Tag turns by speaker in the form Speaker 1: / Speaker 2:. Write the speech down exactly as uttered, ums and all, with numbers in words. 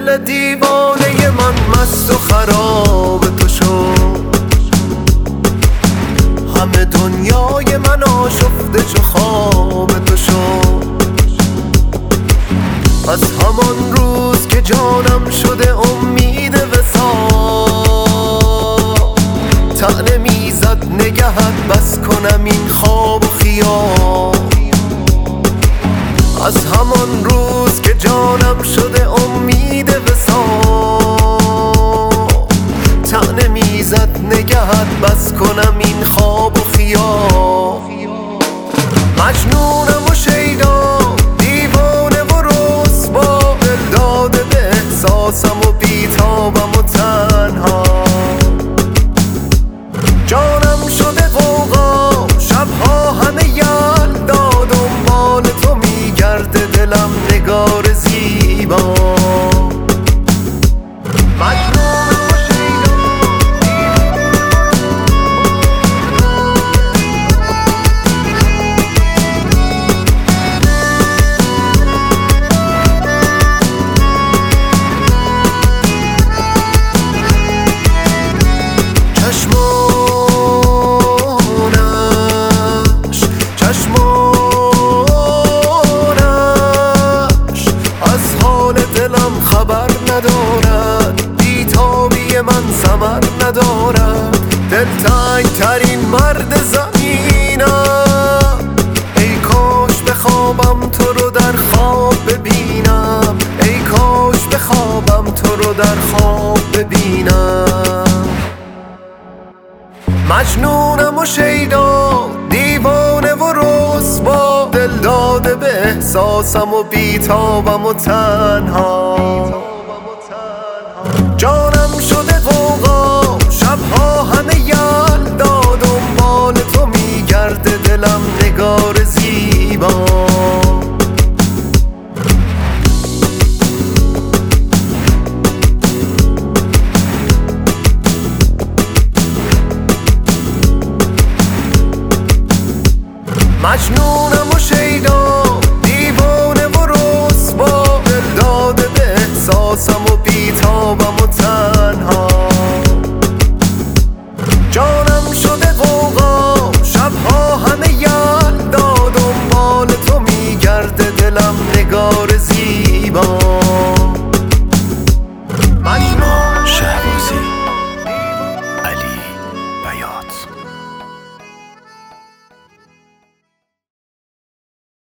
Speaker 1: دل دیوانه من مست و خراب تو شد، همه دنیای من آشفته چو خواب تو شد. از همان روز که جانم شده امید وصال، طعنه میزد نگهت بس کنم این خواب و خیال. از همان روز که جانم شده امید وصال، طعنه میزد نگهت بس کنم این خواب و خیال. مجنونم و شیدا، دیوانه و رسوا، دل داده به احساسم و بیتابم و تنها. جانم شده غوغا، شبها همه یلدا، دنبال تو میگرده دلم نگار زیبا. خبر ندارد، بیتابی من ثمر ندارد. دلتنگ ترین مرد زمینم، ای کاش بخوابم تو رو در خواب ببینم، ای کاش بخوابم تو رو در خواب ببینم. مجنونم و شیدا، دیوانه و رسوا، دل داده به احساسم و بیتابم و تنها. جانم شده غوغا، شبها همه یلدا، دنبال تو میگرده دلم نگار زیبا. مجنونم و شیدا،